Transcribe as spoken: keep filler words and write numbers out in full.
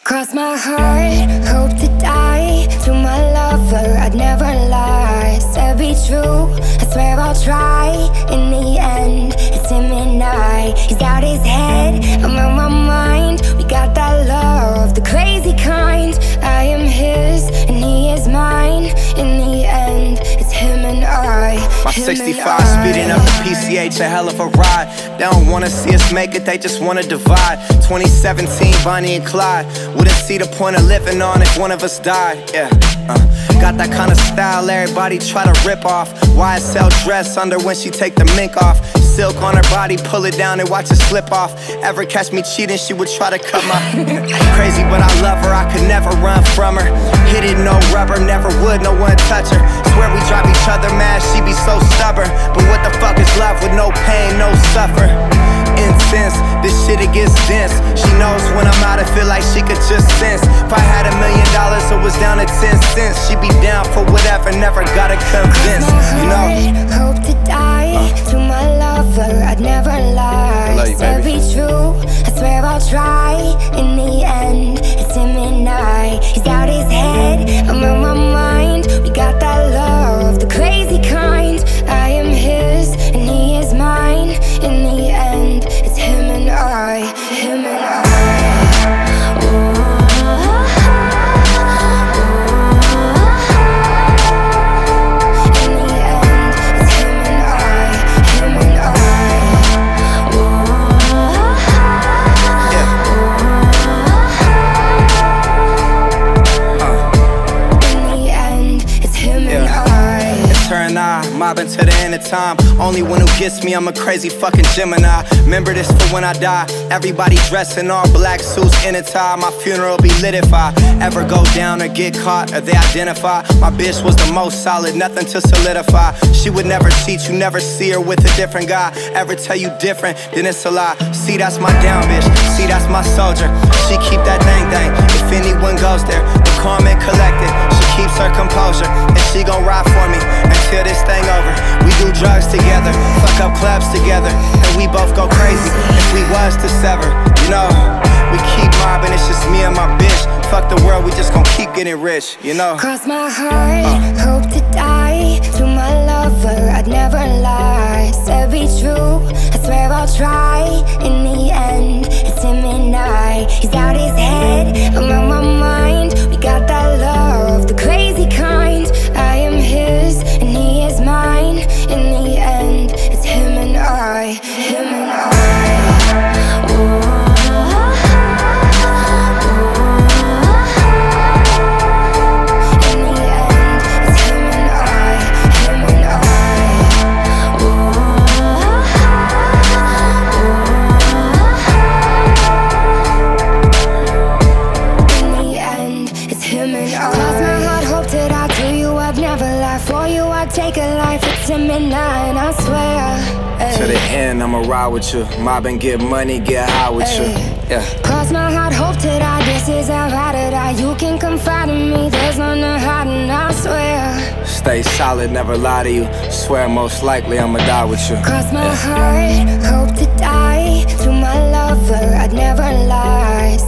Cross my heart, hope to die. To my lover, I'd never lie. Said be true, I swear I'll try. In the end, it's him and I. He's out his head, I'm on my mind. We got that love, the crazy kind. I am his, and he is mine. In the end, it's him and I. My sixty-five speeding up the P C H, a hell of a ride. They don't wanna see us make it, they just wanna divide. Twenty seventeen, Bonnie and Clyde. Wouldn't see the point of living on if one of us died. Yeah, uh, got that kind of style everybody try to rip off. Y S L dress under when she take the mink off. Silk on her body, pull it down and watch it slip off. Ever catch me cheating, she would try to cut my crazy, but I love her, I could never run from her. Hit it, no rubber, never would, no one touch her. Swear we drive each other mad, she be so stubborn. But what the fuck is love with no pain, no suffer? Incense, this shit it gets dense. She knows when I'm out, I feel like she could just sense. If I had a million dollars, it was down to ten cents. She'd be down for whatever, never gotta convince, you know. Hope to die, uh. to my lover, I'd never lie. I love you, Said baby. be true, I swear I'll try. In the end, it's him and I. He's out his head, I'm on my mind. We got that love, the crazy kind. I am his, and he is mine. In the end, it's him and I, him and I. Mobbing to the end of time. Only one who gets me, I'm a crazy fucking Gemini. Remember this for when I die. Everybody dressed in all black suits in a tie. My funeral be lit if I ever go down or get caught or they identify. My bitch was the most solid, nothing to solidify. She would never cheat, you never see her with a different guy. Ever tell you different, then it's a lie. See, that's my down bitch, see, that's my soldier. She keep that thing thing, if anyone goes there. The calm and collected, she keeps her composure. And she gon' ride for me until this thing over. We do drugs together, fuck up clubs together, and we both go crazy if we was to sever. You know, we keep mobbing, it's just me and my bitch. Fuck the world, we just gon' keep getting rich, you know. Cross my heart, uh. hope to die. To my lover, I'd never lie. Said be true, I swear I'll try. In the end, it's him and I. He's out his head, I'm on my mind. We got that love, the crazy kind. I am his, and he is mine. In the end, it's him and I, him and I. Ooh. Take a life, it's him and I, and I swear ay. To the end, I'ma ride with you. Mob and get money, get high with ay. you. Yeah. Cross my heart, hope to die. This is how I to die. You can confide in me, there's none to hide, and I swear. Stay solid, never lie to you. Swear most likely I'ma die with you. Cross my yeah. heart, hope to die. To my lover, I'd never lie.